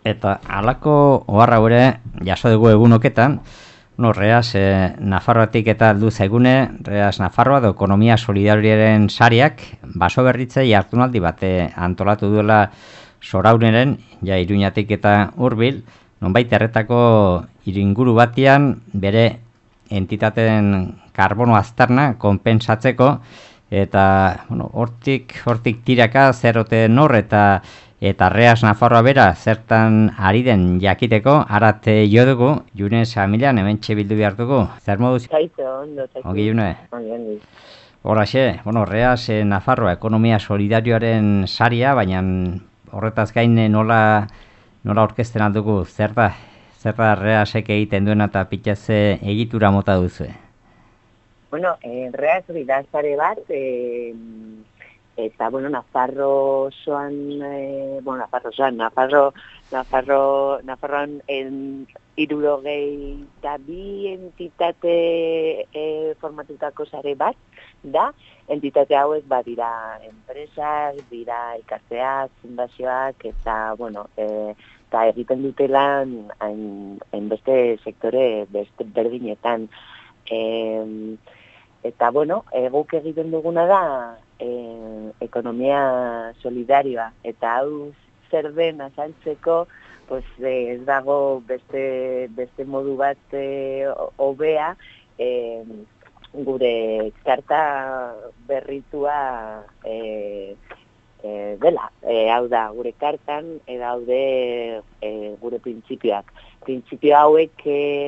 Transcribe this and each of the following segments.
Eta halako oharra gure jaso dugu egunoketan, Reas Nafarroatik eta aldu zaigune, Reas Nafarroa edo Ekonomia Solidarioaren sariak baso berritze jardunaldi bate antolatu duela Sorauneren, ja Iruñatik eta hurbil, nonbait erretako inguru batian bere entitateen karbono aztarna konpensatzeko, eta hortik tiraka zerote nor eta Reas Nafarroa bera zertan ari den jakiteko, arate jo dugu, June Samilean hementxe bildu behar dugu. Zer moduz? Kaito, ondo, kaito. Ongi, June. Horaxe, Reas Nafarroa Ekonomia Solidarioaren saria, baina horretaz gain nola orkesten aldugu, zer da Reasek egiten duena eta pitzaze egitura mota duzu? Reas hori da sare bat, eta, Nafarroan hirurogei eta bi entitate formatutako sare bat da. Entitate hauek dira enpresak, dira elkarteak, fundazioak, eta, eta egiten dutelan hainbeste sektore berdinetan. Eta, guk egiten duguna da ekonomia solidarioa, eta hau zer den azaltzeko, ez dago beste modu bat hobea gure karta berritua dela. Hau da, gure kartan daude gure printzipioak. Printzipio hauek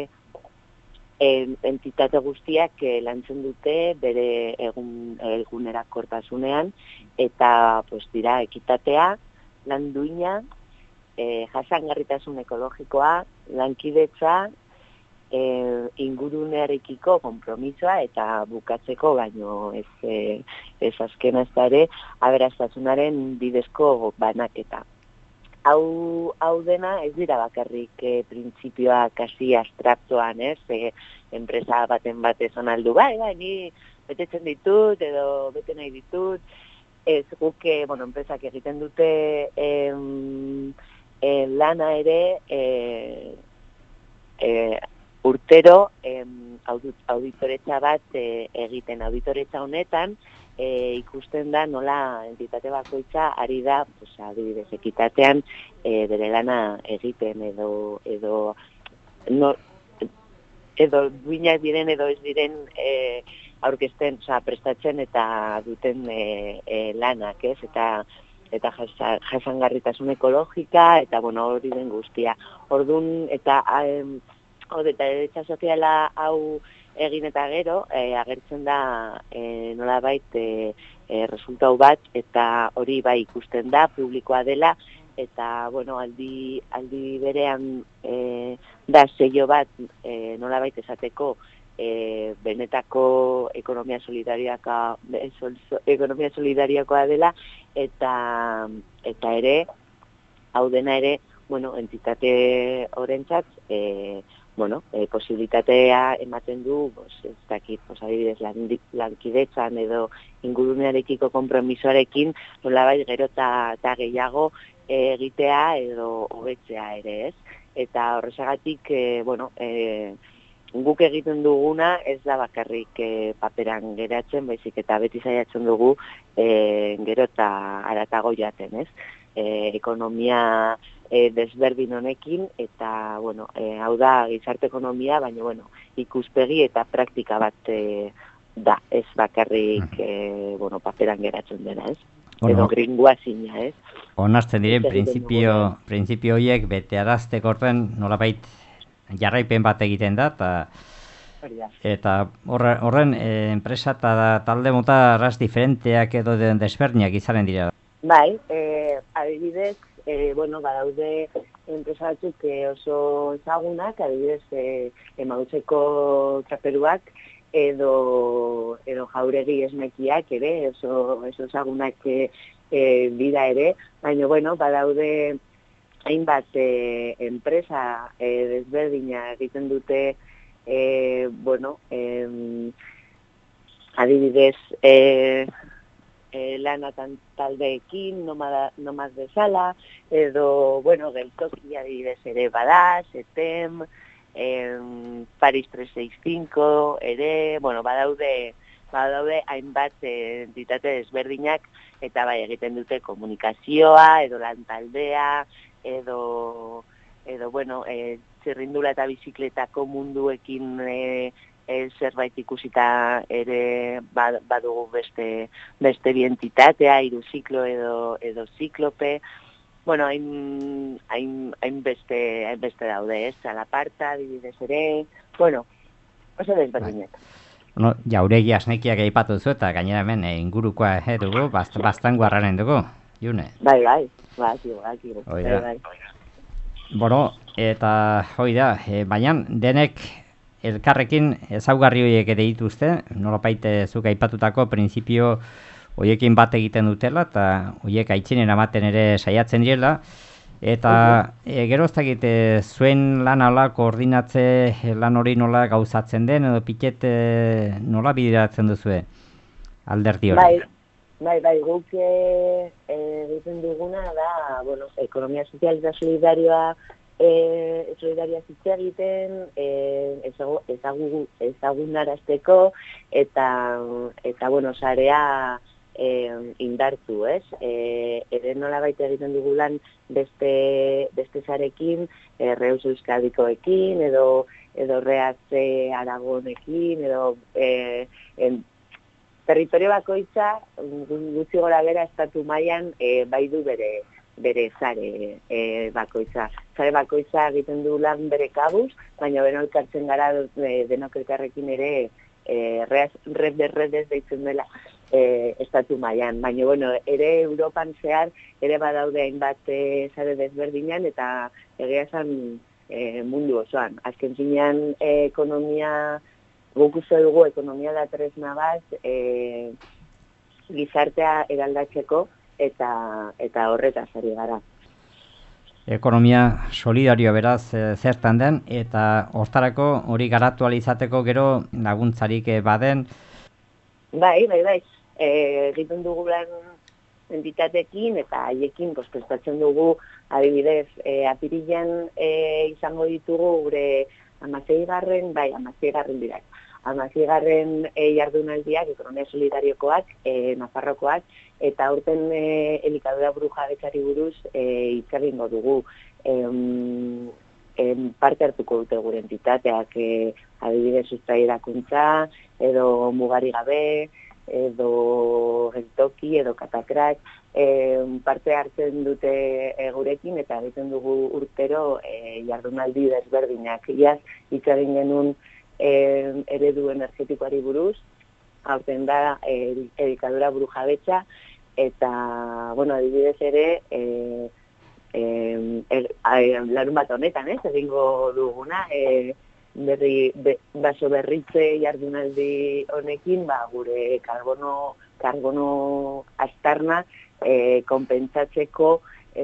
entitate guztiak lantzen dute bere egunerakortasunean, eta dira ekitatea, lan duina, jasangarritasun ekologikoa, lankidetza, ingurunearekiko konpromisoa, eta bukatzeko, baino ez azkena ez da ere, aberastasunaren bidezko banaketa. Hau dena ez dira bakarrik printzipioak hasi abstraktoan, enpresa baten bat esan aldu, ni betetzen ditut edo bete nahi ditut. Ez guk, enpresak egiten dute lana ere urtero auditoretza bat egiten. Auditoretza honetan ikusten da nola entitate bakoitza ari da, adibidez, ekitatean bere lana egiten edo duinak diren edo ez diren aurkezten, prestatzen eta duten lanak, ez? Eta jasangarritasun ekologika, eta hori den guztia. Orduan, eta derecha soziala hau egin eta gero, agertzen da nolabait resultatu bat, eta hori bai ikusten da, publikoa dela, eta aldi berean da sello bat nolabait esateko benetako ekonomia solidarioakoa dela, eta ere, hau dena ere, entitate horrentzat, posibilitatea ematen du, ez dakit, adibidez, lankidetzan edo ingurunearekiko konpromisoarekin, nolabait gero eta gehiago egitea edo hobetzea ere, ez? Eta horrezagatik, guk egiten duguna ez da bakarrik paperan geratzen, baizik eta beti saiatzen dugu gero eta haratago jaten, ez? Ekonomia desberdin honekin, eta, hau da gizarte ekonomia, baina, ikuspegi eta praktika bat da, ez bakarrik, paperan geratzen dena, ez? Edo gringua zina, ez? Onartzen diren printzipio horiek bete arazteko orten nolabait jarraipen bat egiten da, eta horren enpresa eta talde mota arras diferenteak edo desberdinak izanen dira. Bai, adibidez, badaude enpresa batzuk oso ezagunak, adibidez, Emautzeko traperuak edo Jauregi esnekiak ere, oso ezagunak dira ere, baina, badaude hainbat enpresa desberdina egiten dute, adibidez, lanatan taldeekin, nomad bezala, edo, bueno, geltoki adibidez ere bada, Setem, Paris 365 ere, bueno, badaude hainbat entitate desberdinak, eta bai egiten dute komunikazioa, edo lan taldea, edo bueno, txirrindula eta bizikletako munduekin zerbait ikusita ere badugu beste bi entitatea, hiru ziklo edo ziklope. Bueno, hainbeste daude, ez? Alaparta, adibidez ere, bueno, oso desberdinak. Bueno, jauregi asnekiak aipatu zu eta gainera hemen ingurukoa dugu, bastan guarraren dugu, June. Bai. Bueno, eta hoi da, baina denek elkarrekin ezaugarri horiek ere dituzte, nolapait zuk aipatutako printzipio horiekin bat egiten dutela, eta horiek aitzinen ematen ere saiatzen direla, eta gero ez dakit zuen lan ala koordinatze lan hori nola gauzatzen den, edo piket nola bideratzen duzue alderdi hori? Bai, guk egiten duguna da, bueno, ekonomia sozial eta solidarioa hitz egiten, ezagunarazteko eta bueno, sarea indartu, ez? Ere nolabait egiten dugu lan beste sarekin, Reus Euskadikoekin, edo Reatze Aragonekin, edo territorio bakoitza gutxi gora bera estatu mailan bai du bere sare bakoitza. Sare bakoitza egiten du lan bere kabuz, baina beno elkartzen gara denok elkarrekin ere red de redes deitzen dela estatu mailan. Baina bueno, ere Europan zehar ere badaude hainbat sare desberdinan eta egia esan mundu osoan. Azken finean ekonomia guk uste dugu ekonomia da tresna bat gizartea eraldatzeko eta horretaz ari gara. Ekonomia solidarioa beraz zertan den, eta hortarako hori garatu ahal izateko gero laguntzarik baden? Bai. Egiten dugu lan entitatekin eta haiekin prestatzen dugu adibidez apirilean izango ditugu gure 16. dira. 16. jardunaldiak, ekonomia solidariokoak, Nafarrokoak, eta aurten elikadura burujabetzari buruz hitz egingo dugu. Parte hartuko dute gure entitateak, adibidez sustrairakuntza, edo mugari gabe, edo geltoki, edo katakrak, parte hartzen dute gurekin, eta egiten dugu urtero jardunaldi desberdinak. Iaz, hitz egin genuen eredu energetikoari buruz, aurten da elikadura burujabetza, eta, bueno, adibidez ere, larun bat honetan, egingo duguna, baso berritze jardunaldi honekin, gure karbono astarna konpentsatzeko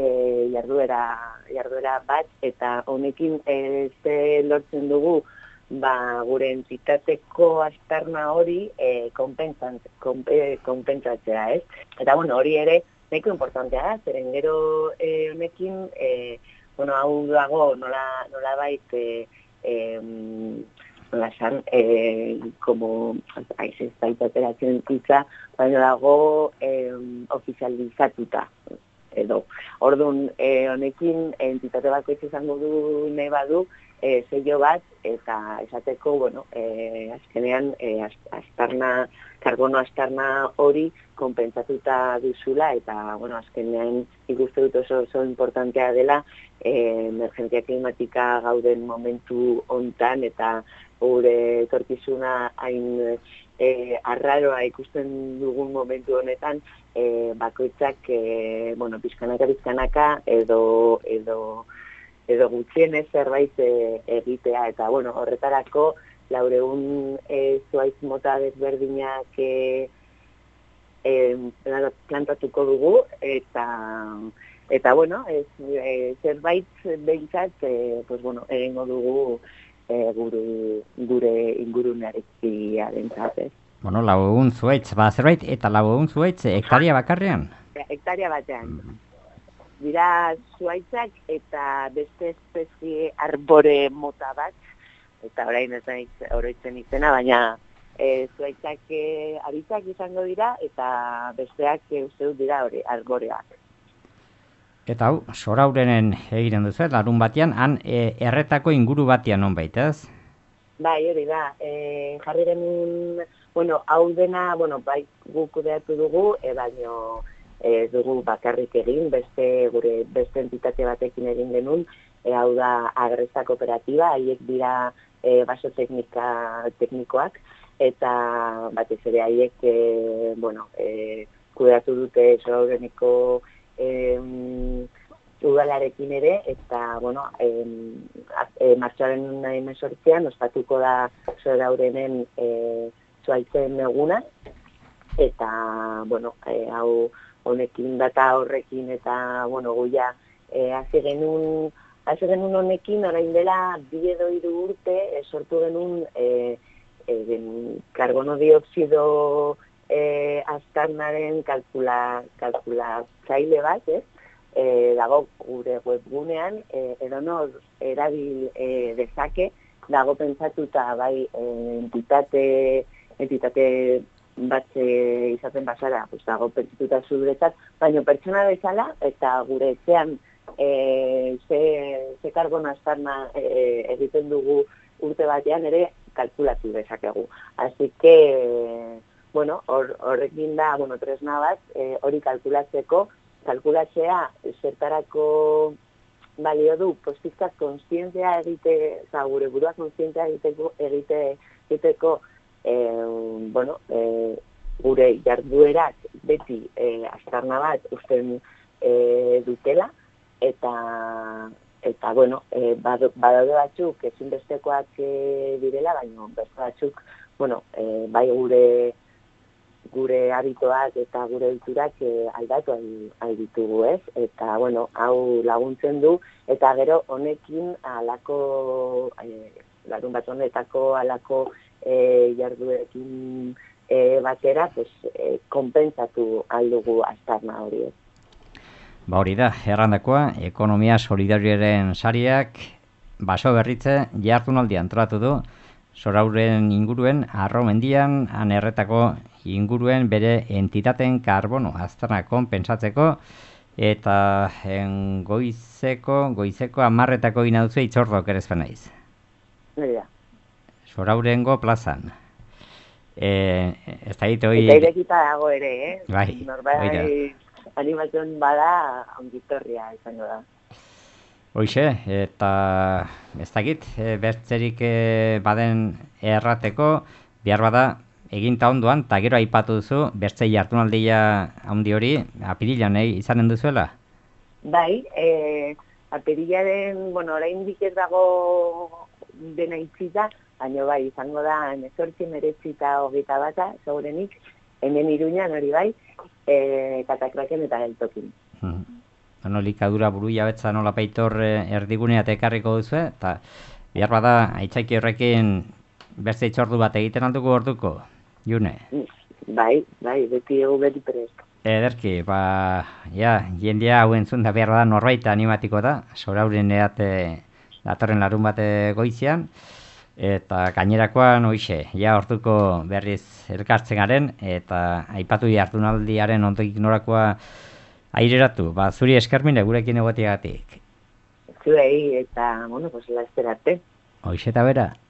jarduera bat, eta honekin lortzen dugu gure entitateko astarna hori konpentsatzea, ez? Eta, bueno, hori ere nahiko importantea da, zeren gero honekin, bueno, hau dago nola bait, nola esan, como, ez baitateratzen ditza, baina dago ofizializatuta, edo. Orduan, honekin entitate bakoitz izango du nahi badu, sello bat, eta esateko, bueno, azkenean karbono astarna hori konpentsatuta duzula, eta, bueno, azkenean ikuste dut oso importantea dela emergentzia klimatika gauden momentu hontan, eta gure etorkizuna hain arraroa ikusten dugun momentu honetan, bakoitzak, bueno, pizkanaka edo gutxienez zerbait egitea, eta, bueno, horretarako 400 zuhaitz mota desberdinak plantatuko dugu, eta bueno, zerbait behintzat, pues, bueno, egingo dugu gure ingurunearekin arentzat, ez. Bueno, 4 egun zuaitz, zerbait, eta 4 egun zuaitz, hektaria bakarrean? Hektaria batean. Dira zuaitzak eta beste espezie arbore mota bat, eta orain ez naiz oroitzen izena, baina zuaitzak abitzak izango dira, eta besteak uste dut dira arboreak. Eta hau, Soraurenen egiten duzu, larun batean, han erretako inguru batean nonbait, ez? Bai, hori da, jarri genuen, hau dena, bai, guk kudeatu dugu, baino dugu bakarrik egin, beste entitate batekin egin genuen, hau da Agresta Kooperatiba, haiek dira baso teknikoak, eta batez ere haiek, kudeatu dute Soraureneko udalarekin ere, eta, martxoaren 18an ospatuko da Soraurenen zuaitzen eguna, eta, hau honekin data horrekin, eta, guia, hasi genuen honekin, orain dela 2 edo 3 urte, sortu genuen karbono dioxido aztarnaren kalkulatzaile bat, ez? Dago gure webgunean, edonor erabil dezake, dago pentsatuta bai entitate bat izaten basara, dago pentsatuta zuretzat, baina pertsona bezala eta gure etxean ze karbono aztarna egiten dugu urte batean ere kalkulatu dezakegu. Así que, horrekin da, tresna bat, hori kalkulatzea zertarako balio du, pizkat kontzientzia gure burua kontzientzia egiteko, gure jarduerak beti aztarna bat usten dutela, eta badaude batzuk ezinbestekoak direla, baina beste batzuk, bai gure habitoak eta gure ohiturak aldatu ahal ditugu, ez? Eta, hau laguntzen du, eta gero honekin alako, larun bat honetako alako jarduekin batera, konpentsatu aldugu aztarna hori, ez? Hori da, errandakoa, ekonomia solidarioaren sariak baso berritze jardunaldi antolatu du, Sorauren inguruen, Arro mendian, han erretako inguruen bere entitaten karbono aztarna konpentsatzeko, eta goizeko 10:00 gina duzu itzordok ere ezpen naiz. Nire. Soraurengo plazan. Ez da hori... Eta irekita dago ere, Bai, norbait animatzen bada ongitorria izango da. Hoxe, eta ez dakit, bertzerik baden errateko, behar bada eginta ondoan, eta gero aipatu duzu, bertze jardunaldia handi hori, apirilan izanen duzuela? Bai, apirilaren, oraindik ez dago dena itxita, baina bai, izango da 18, 19 eta 21, segurenik, hemen Iruñan hori bai, Katakraken eta Geltokin. Likadura buru jabetza nola peitor erdigunea ekarriko duzu, eta behar bada aitzaki horrekin beste itzordu bat egiten alduko orduko, June? Bai, beti prest. Ederki, jendea hau entzun da behar bada norbait animatiko da, Sorauren datorren larun bate goizian, eta gainerakoan hoixe, orduko berriz elkartzen garen, eta aipatu jardunaldiaren ondoik norakoa aireratu, zuri eskermine gurekin egotiagatik. Zuei, eta, laster arte. Hoixe eta bera.